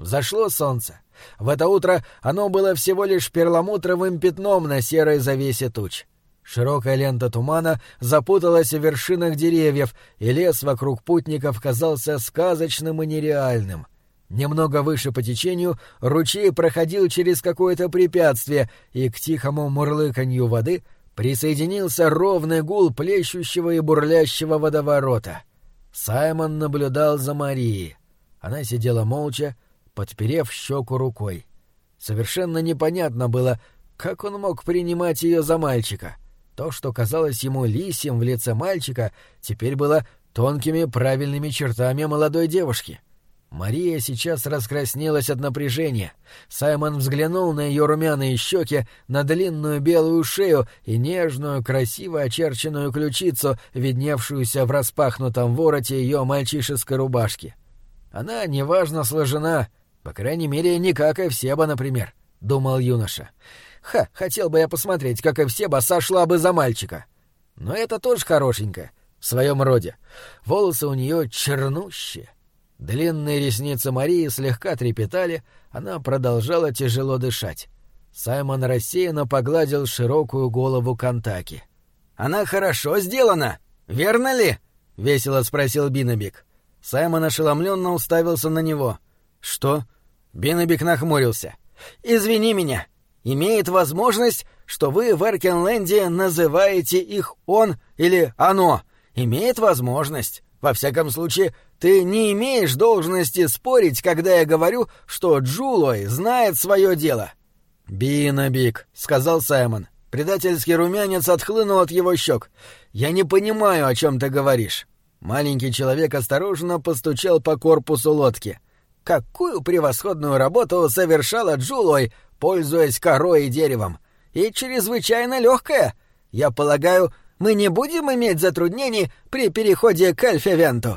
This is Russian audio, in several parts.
Взошло солнце. В это утро оно было всего лишь перламутровым пятном на серой завесе туч. Широкая лента тумана запуталась в вершинах деревьев, и лес вокруг путников казался сказочным и нереальным. Немного выше по течению ручей проходил через какое-то препятствие, и к тихому мурлыканью воды присоединился ровный гул плещущего и бурлящего водоворота. Саймон наблюдал за Марией. Она сидела молча, подперев щеку рукой. Совершенно непонятно было, как он мог принимать ее за мальчика. То, что казалось ему лисьим в лице мальчика, теперь было тонкими правильными чертами молодой девушки. Мария сейчас раскраснелась от напряжения. Саймон взглянул на ее румяные щеки, на длинную белую шею и нежную, красиво очерченную ключицу, видневшуюся в распахнутом вороте ее мальчишеской рубашки. Она неважно сложена, по крайней мере, не как Эвсеба, например, — думал юноша. Хотел бы я посмотреть, как Эвсеба сошла бы за мальчика. Но это тоже хорошенькая, в своем роде. Волосы у нее чернущие. Длинные ресницы Марии слегка трепетали, она продолжала тяжело дышать. Саймон рассеянно погладил широкую голову Кантаки. «Она хорошо сделана, верно ли?» — весело спросил Биннебик. Саймон ошеломленно уставился на него. «Что?» — Биннебик нахмурился. «Извини меня. Имеет возможность, что вы в Эркенленде называете их «он» или «оно». Имеет возможность. Во всяком случае, ты не имеешь должности спорить, когда я говорю, что Джулой знает свое дело». «Биннебик», — сказал Саймон. Предательский румянец отхлынул от его щек. «Я не понимаю, о чем ты говоришь». Маленький человек осторожно постучал по корпусу лодки. «Какую превосходную работу совершала Джулой, пользуясь корой и деревом! И чрезвычайно легкая! Я полагаю, мы не будем иметь затруднений при переходе к Эльфевенту».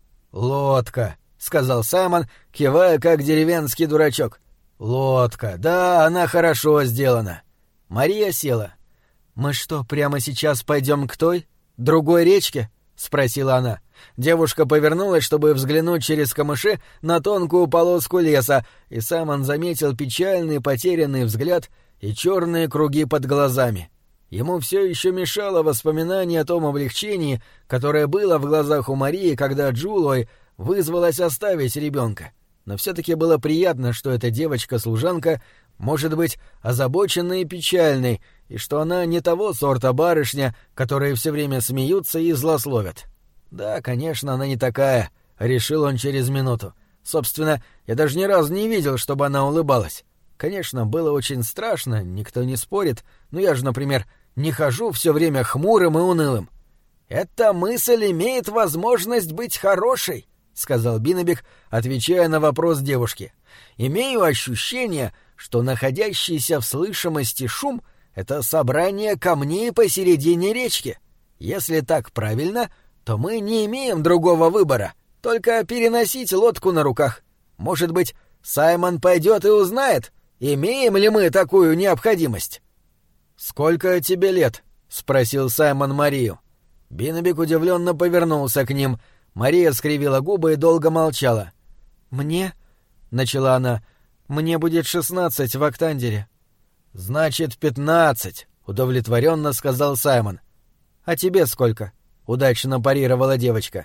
«Лодка», — сказал Саймон, кивая как деревенский дурачок. «Лодка, да, она хорошо сделана». Мария села. «Мы что, прямо сейчас пойдем к той, другой речке?» — спросила она. Девушка повернулась, чтобы взглянуть через камыши на тонкую полоску леса, и Саймон заметил печальный потерянный взгляд и черные круги под глазами. Ему все еще мешало воспоминание о том облегчении, которое было в глазах у Марии, когда Джулой вызвалась оставить ребенка. Но все-таки было приятно, что эта девочка-служанка может быть озабоченной и печальной, и что она не того сорта барышня, которые все время смеются и злословят. «Да, конечно, она не такая», — решил он через минуту. «Собственно, я даже ни разу не видел, чтобы она улыбалась. Конечно, было очень страшно, никто не спорит, но я же, например, не хожу все время хмурым и унылым». «Эта мысль имеет возможность быть хорошей», — сказал Биннебик, отвечая на вопрос девушки. «Имею ощущение, что находящийся в слышимости шум — это собрание камней посередине речки. Если так правильно, то мы не имеем другого выбора, только переносить лодку на руках. Может быть, Саймон пойдет и узнает, имеем ли мы такую необходимость». «Сколько тебе лет?» — спросил Саймон Марию. Биннебик удивленно повернулся к ним. Мария скривила губы и долго молчала. «Мне?» — начала она. «Мне будет 16 в Октандере». «Значит, 15», — удовлетворенно сказал Саймон. «А тебе сколько?» — удачно парировала девочка.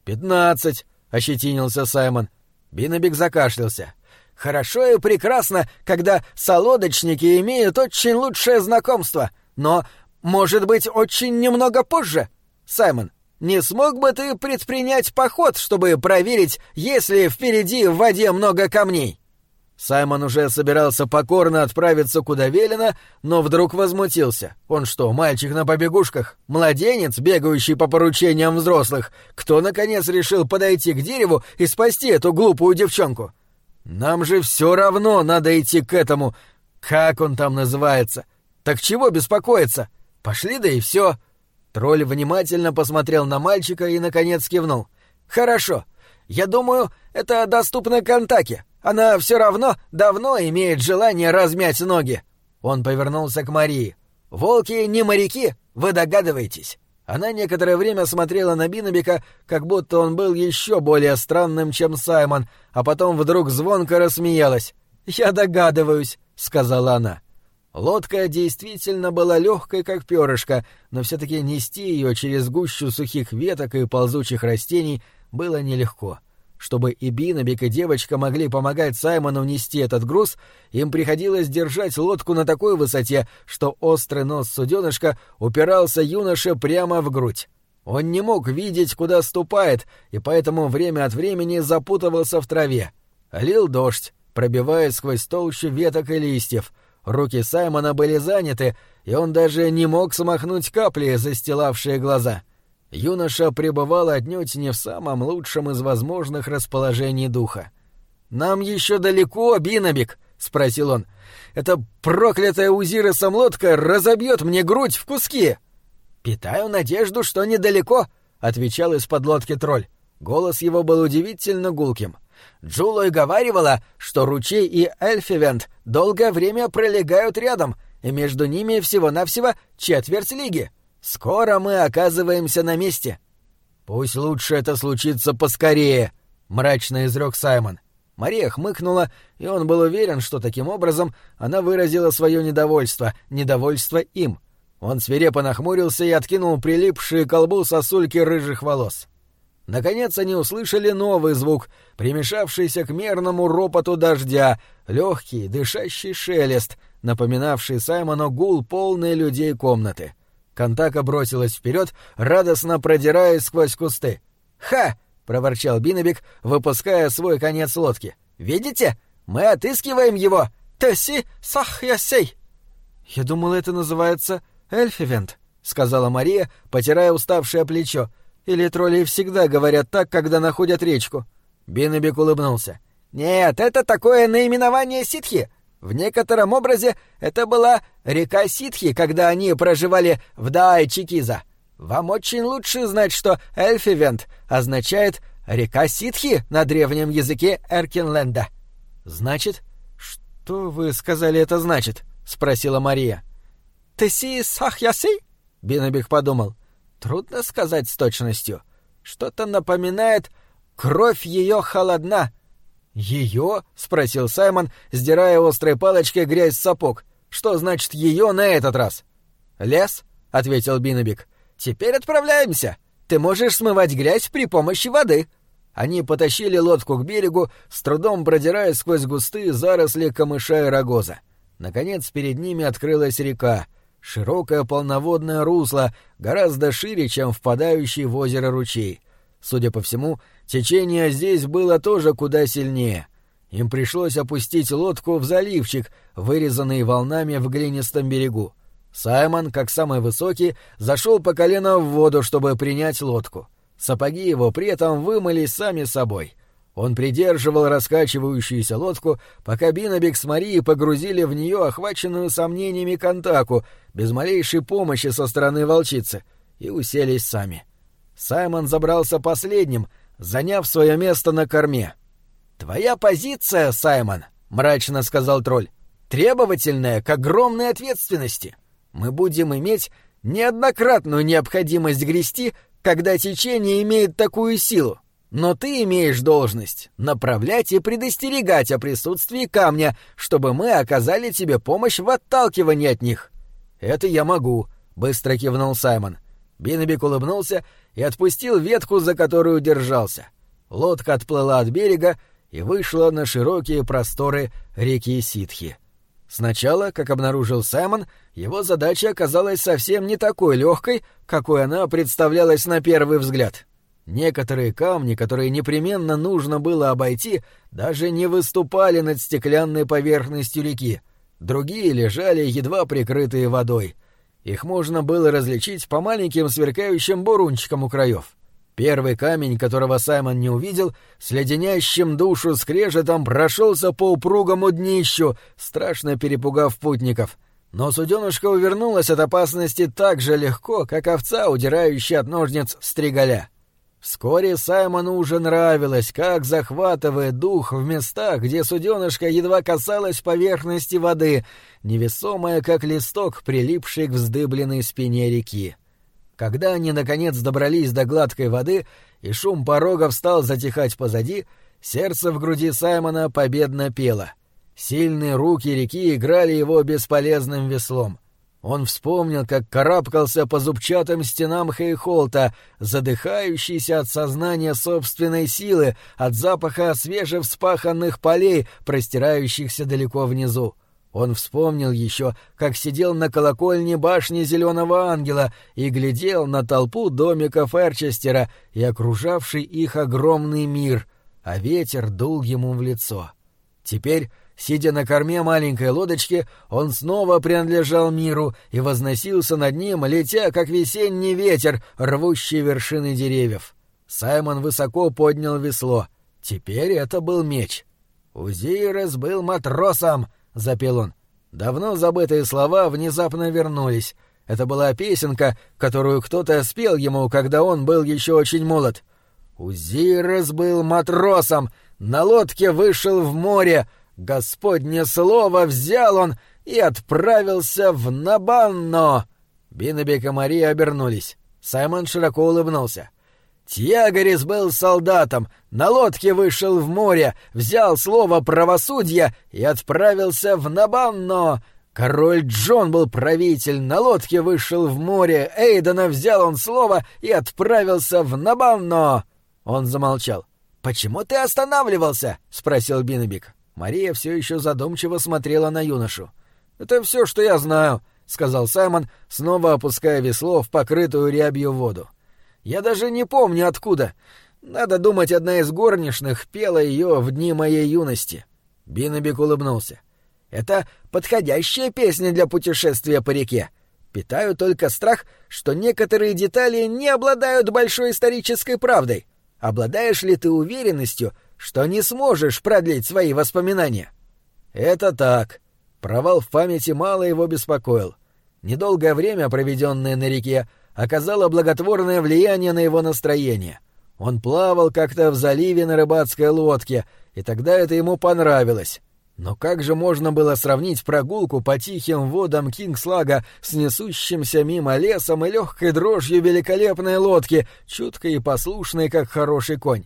15, — ощетинился Саймон. Биннебик закашлялся. «Хорошо и прекрасно, когда солодочники имеют очень лучшее знакомство, но, может быть, очень немного позже. Саймон, не смог бы ты предпринять поход, чтобы проверить, есть ли впереди в воде много камней?» Саймон уже собирался покорно отправиться куда велено, но вдруг возмутился. Он что, мальчик на побегушках? Младенец, бегающий по поручениям взрослых? Кто, наконец, решил подойти к дереву и спасти эту глупую девчонку? «Нам же все равно надо идти к этому... Как он там называется? Так чего беспокоиться? Пошли, да и все». Тролль внимательно посмотрел на мальчика и, наконец, кивнул. «Хорошо. Я думаю, это доступно Кантаке. Она все равно давно имеет желание размять ноги». Он повернулся к Марии. «Волки не моряки, вы догадываетесь. Она некоторое время смотрела на Биннебека, как будто он был еще более странным, чем Саймон, а потом вдруг звонко рассмеялась. «Я догадываюсь», — сказала она. Лодка действительно была легкой, как перышко, но все-таки нести ее через гущу сухих веток и ползучих растений было нелегко. Чтобы и Биннебек, и девочка могли помогать Саймону нести этот груз, им приходилось держать лодку на такой высоте, что острый нос суденышка упирался юноше прямо в грудь. Он не мог видеть, куда ступает, и поэтому время от времени запутывался в траве. Лил дождь, пробиваясь сквозь толщу веток и листьев. Руки Саймона были заняты, и он даже не мог смахнуть капли, застилавшие глаза. Юноша пребывал отнюдь не в самом лучшем из возможных расположений духа. «Нам еще далеко, Биннебек?» — спросил он. «Эта проклятая Узиросом лодка разобьет мне грудь в куски!» «Питаю надежду, что недалеко», — отвечал из-под лодки тролль. Голос его был удивительно гулким. «Джулой говаривала, что ручей и Эльфивент долгое время пролегают рядом, и между ними всего-навсего четверть лиги. Скоро мы оказываемся на месте». «Пусть лучше это случится поскорее», — мрачно изрек Саймон. Мария хмыкнула, и он был уверен, что таким образом она выразила свое недовольство им. Он свирепо нахмурился и откинул прилипшие к колбу сосульки рыжих волос. Наконец они услышали новый звук, примешавшийся к мерному ропоту дождя, легкий, дышащий шелест, напоминавший Саймону гул полной людей комнаты. Кантака бросилась вперед, радостно продираясь сквозь кусты. «Ха!» — проворчал Биннебек, выпуская свой конец лодки. «Видите? Мы отыскиваем его! Теси сах-ясей!» «Я думала, это называется Эльфивент», — сказала Мария, потирая уставшее плечо. «Или тролли всегда говорят так, когда находят речку?» Биннебек улыбнулся. «Нет, это такое наименование ситхи. В некотором образе это была река Ситхи, когда они проживали в Даай-Чикиза. Вам очень лучше знать, что Эльфивент означает «река Ситхи» на древнем языке Эркинленда». «Значит?» «Что вы сказали это значит?» — спросила Мария. «Теси сах-яси?» — Биннебек подумал. «Трудно сказать с точностью. Что-то напоминает «кровь ее холодна». «Ее?» — спросил Саймон, сдирая острой палочкой грязь с сапог. «Что значит «ее» на этот раз?» «Лес», — ответил Биннебек. «Теперь отправляемся. Ты можешь смывать грязь при помощи воды». Они потащили лодку к берегу, с трудом продираясь сквозь густые заросли камыша и рогоза. Наконец перед ними открылась река. Широкое полноводное русло, гораздо шире, чем впадающий в озеро ручей. Судя по всему, течение здесь было тоже куда сильнее. Им пришлось опустить лодку в заливчик, вырезанный волнами в глинистом берегу. Саймон, как самый высокий, зашел по колено в воду, чтобы принять лодку. Сапоги его при этом вымылись сами собой. Он придерживал раскачивающуюся лодку, пока Биннебек с Марией погрузили в нее охваченную сомнениями Кантаку, без малейшей помощи со стороны волчицы, и уселись сами. Саймон забрался последним, заняв свое место на корме. «Твоя позиция, Саймон, — мрачно сказал тролль, — требовательная к огромной ответственности. Мы будем иметь неоднократную необходимость грести, когда течение имеет такую силу. Но ты имеешь должность направлять и предостерегать о присутствии камня, чтобы мы оказали тебе помощь в отталкивании от них». «Это я могу», — быстро кивнул Саймон. Биннебек улыбнулся и отпустил ветку, за которую держался. Лодка отплыла от берега и вышла на широкие просторы реки Ситхи. Сначала, как обнаружил Саймон, его задача оказалась совсем не такой легкой, какой она представлялась на первый взгляд. Некоторые камни, которые непременно нужно было обойти, даже не выступали над стеклянной поверхностью реки. Другие лежали, едва прикрытые водой. Их можно было различить по маленьким сверкающим бурунчикам у краев. Первый камень, которого Саймон не увидел, с леденящим душу скрежетом прошелся по упругому днищу, страшно перепугав путников. Но суденышко увернулось от опасности так же легко, как овца, удирающая от ножниц стригаля. Вскоре Саймону уже нравилось, как захватывает дух в местах, где суденышко едва касалось поверхности воды, невесомое, как листок, прилипший к вздыбленной спине реки. Когда они, наконец, добрались до гладкой воды, и шум порогов стал затихать позади, сердце в груди Саймона победно пело. Сильные руки реки играли его бесполезным веслом. Он вспомнил, как карабкался по зубчатым стенам Хейхолта, задыхающийся от сознания собственной силы, от запаха свежевспаханных полей, простирающихся далеко внизу. Он вспомнил еще, как сидел на колокольне башни Зеленого Ангела и глядел на толпу домиков Эрчестера и окружавший их огромный мир, а ветер дул ему в лицо. Теперь, сидя на корме маленькой лодочки, он снова принадлежал миру и возносился над ним, летя, как весенний ветер, рвущий вершины деревьев. Саймон высоко поднял весло. Теперь это был меч. «Узирес был матросом», — запел он. Давно забытые слова внезапно вернулись. Это была песенка, которую кто-то спел ему, когда он был еще очень молод. «Узирес был матросом, на лодке вышел в море, Господне слово взял он и отправился в Набанно». Биннебек и Мария обернулись. Саймон широко улыбнулся. «Тьягарис был солдатом, на лодке вышел в море, взял слово правосудия и отправился в Набанно. Король Джон был правитель, на лодке вышел в море, Эйдена взял он слово и отправился в Набанно». Он замолчал. «Почему ты останавливался?» — спросил Биннебек. Мария все еще задумчиво смотрела на юношу. «Это все, что я знаю», — сказал Саймон, снова опуская весло в покрытую рябью воду. «Я даже не помню, откуда. Надо думать, одна из горничных пела ее в дни моей юности». Биннебек улыбнулся. «Это подходящая песня для путешествия по реке. Питаю только страх, что некоторые детали не обладают большой исторической правдой. Обладаешь ли ты уверенностью, что не сможешь продлить свои воспоминания?» «Это так». Провал в памяти мало его беспокоил. Недолгое время, проведенное на реке, оказало благотворное влияние на его настроение. Он плавал как-то в заливе на рыбацкой лодке, и тогда это ему понравилось. Но как же можно было сравнить прогулку по тихим водам Кингслага с несущимся мимо лесом и легкой дрожью великолепной лодки, чуткой и послушной, как хороший конь?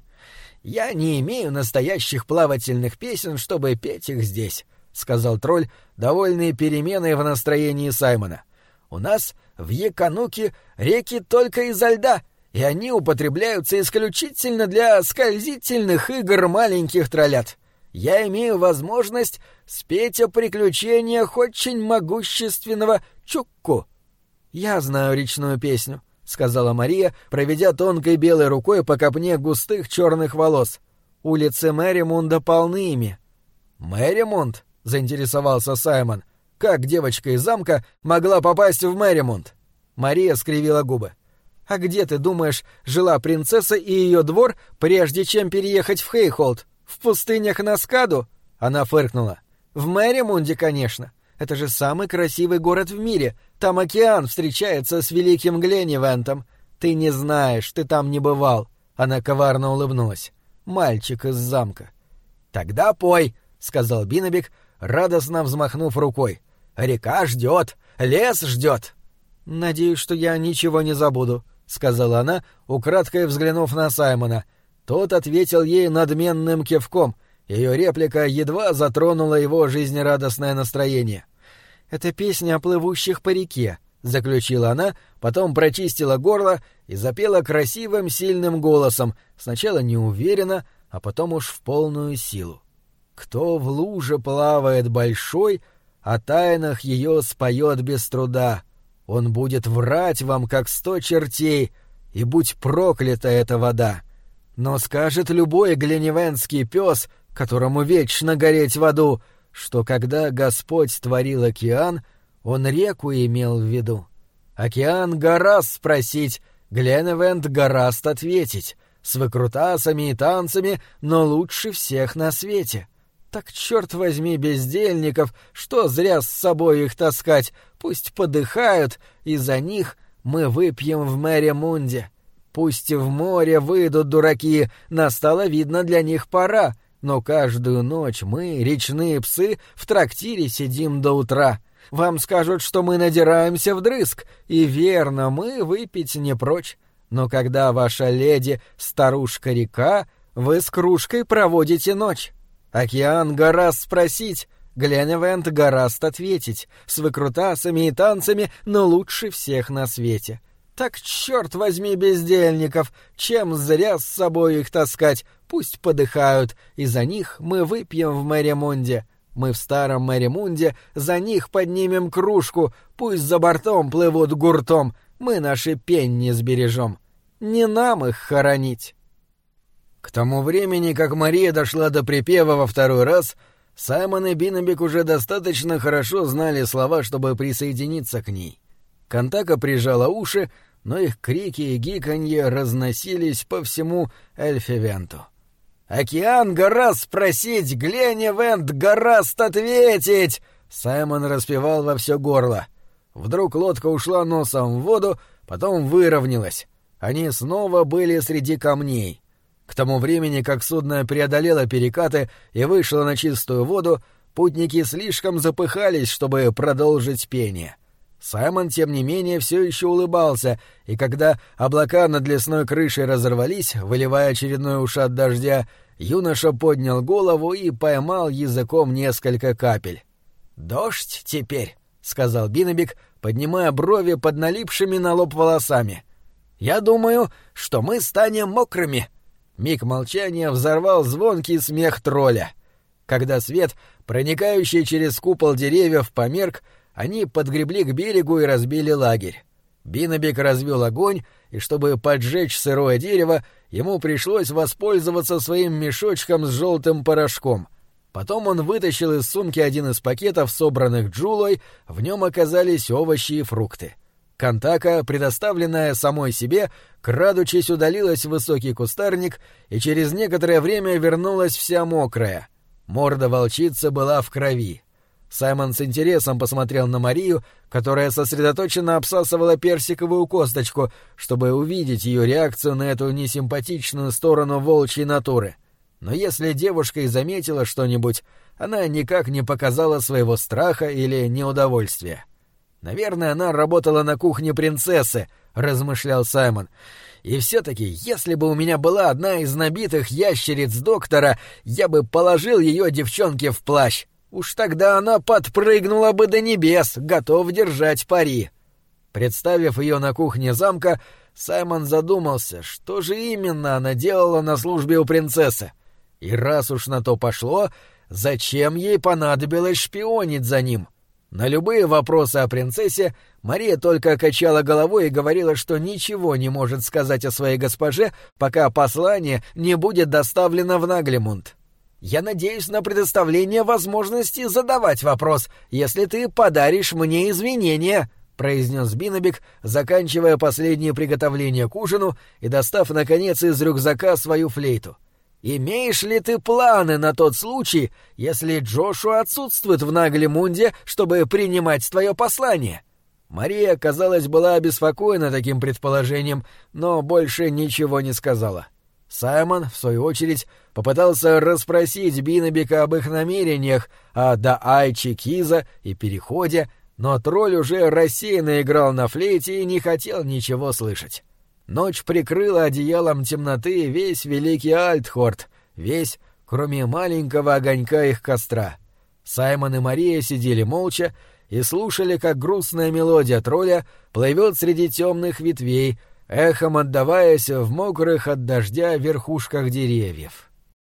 «Я не имею настоящих плавательных песен, чтобы петь их здесь», — сказал тролль, довольный переменой в настроении Саймона. «У нас в Якануке реки только изо льда, и они употребляются исключительно для скользительных игр маленьких троллят. Я имею возможность спеть о приключениях очень могущественного Чукку». «Я знаю речную песню», — сказала Мария, проведя тонкой белой рукой по копне густых черных волос. «Улицы Мэримунда полны ими». «Мэримунд?» — заинтересовался Саймон. «Как девочка из замка могла попасть в Мэримунд?» Мария скривила губы. «А где, ты думаешь, жила принцесса и ее двор, прежде чем переехать в Хейхолт? В пустынях Наскаду?» Она фыркнула. «В Мэримунде, конечно. Это же самый красивый город в мире. Там океан встречается с Великим Гленнивентом. Ты не знаешь, ты там не бывал». Она коварно улыбнулась. «Мальчик из замка». «Тогда пой», — сказал Биннебек, радостно взмахнув рукой. «Река ждет, лес ждет». «Надеюсь, что я ничего не забуду», — сказала она, украдкой взглянув на Саймона. Тот ответил ей надменным кивком. Ее реплика едва затронула его жизнерадостное настроение. «Это песня о плывущих по реке», — заключила она, потом прочистила горло и запела красивым сильным голосом, сначала неуверенно, а потом уж в полную силу. «Кто в луже плавает большой, о тайнах ее споет без труда. Он будет врать вам, как 100 чертей, и будь проклята эта вода. Но скажет любой гленнивентский пес, которому вечно гореть в аду, что когда Господь творил океан, он реку имел в виду. Океан гораст спросить, Гленнивент гораст ответить, с выкрутасами и танцами, но лучше всех на свете. Так, черт возьми, бездельников, что зря с собой их таскать, пусть подыхают, и за них мы выпьем в Мэримунде. Пусть в море выйдут дураки, настало, видно, для них пора, но каждую ночь мы, речные псы, в трактире сидим до утра. Вам скажут, что мы надираемся вдрызг, и верно, мы выпить не прочь. Но когда ваша леди — старушка-река, вы с кружкой проводите ночь. Океан гораст спросить, Гленевент гораст ответить, с выкрутасами и танцами, но лучше всех на свете. Так, черт возьми, бездельников, чем зря с собой их таскать, пусть подыхают, и за них мы выпьем в Мэримунде. Мы в старом Мэримунде за них поднимем кружку, пусть за бортом плывут гуртом, мы наши пенни сбережем. Не нам их хоронить. К тому времени, как Мария дошла до припева во второй раз, Саймон и Биннебек уже достаточно хорошо знали слова, чтобы присоединиться к ней. Кантака прижала уши, но их крики и гиканье разносились по всему Эльфивенту. «Океан гораст спросить, Гленевент гораст ответить!» Саймон распевал во все горло. Вдруг лодка ушла носом в воду, потом выровнялась. Они снова были среди камней. К тому времени, как судно преодолело перекаты и вышло на чистую воду, путники слишком запыхались, чтобы продолжить пение. Саймон, тем не менее, все еще улыбался, и когда облака над лесной крышей разорвались, выливая очередной ушат дождя, юноша поднял голову и поймал языком несколько капель. «Дождь теперь», — сказал Биннебек, поднимая брови под налипшими на лоб волосами. «Я думаю, что мы станем мокрыми». Миг молчания взорвал звонкий смех тролля. Когда свет, проникающий через купол деревьев, померк, они подгребли к берегу и разбили лагерь. Биннебек развел огонь, и чтобы поджечь сырое дерево, ему пришлось воспользоваться своим мешочком с желтым порошком. Потом он вытащил из сумки один из пакетов, собранных Джулой, в нем оказались овощи и фрукты. Кантака, предоставленная самой себе, крадучись, удалилась в высокий кустарник и через некоторое время вернулась вся мокрая. Морда волчицы была в крови. Саймон с интересом посмотрел на Марию, которая сосредоточенно обсасывала персиковую косточку, чтобы увидеть ее реакцию на эту несимпатичную сторону волчьей натуры. Но если девушка и заметила что-нибудь, она никак не показала своего страха или неудовольствия. «Наверное, она работала на кухне принцессы», — размышлял Саймон. «И все-таки, если бы у меня была одна из набитых ящериц доктора, я бы положил ее девчонке в плащ. Уж тогда она подпрыгнула бы до небес, готов держать пари». Представив ее на кухне замка, Саймон задумался, что же именно она делала на службе у принцессы. И раз уж на то пошло, зачем ей понадобилось шпионить за ним? На любые вопросы о принцессе Мария только качала головой и говорила, что ничего не может сказать о своей госпоже, пока послание не будет доставлено в Наглимунд. «Я надеюсь на предоставление возможности задавать вопрос, если ты подаришь мне извинения», — произнес Биннебек, заканчивая последние приготовления к ужину и достав, наконец, из рюкзака свою флейту. «Имеешь ли ты планы на тот случай, если Джошуа отсутствует в Наглимунде, чтобы принимать твое послание?» Мария, казалось, была обеспокоена таким предположением, но больше ничего не сказала. Саймон, в свою очередь, попытался расспросить Биннебека об их намерениях, о Даайче Киза и переходе, но тролль уже рассеянно играл на флейте и не хотел ничего слышать. Ночь прикрыла одеялом темноты весь великий Альтхорд, весь, кроме маленького огонька их костра. Саймон и Мария сидели молча и слушали, как грустная мелодия тролля плывет среди темных ветвей, эхом отдаваясь в мокрых от дождя верхушках деревьев.